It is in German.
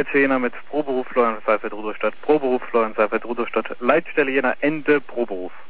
Leitstelle Jena mit Proberuf Florian Seifert Rudolstadt, Proberuf Florian Seifert Rudolstadt, Leitstelle Jena Ende Proberuf.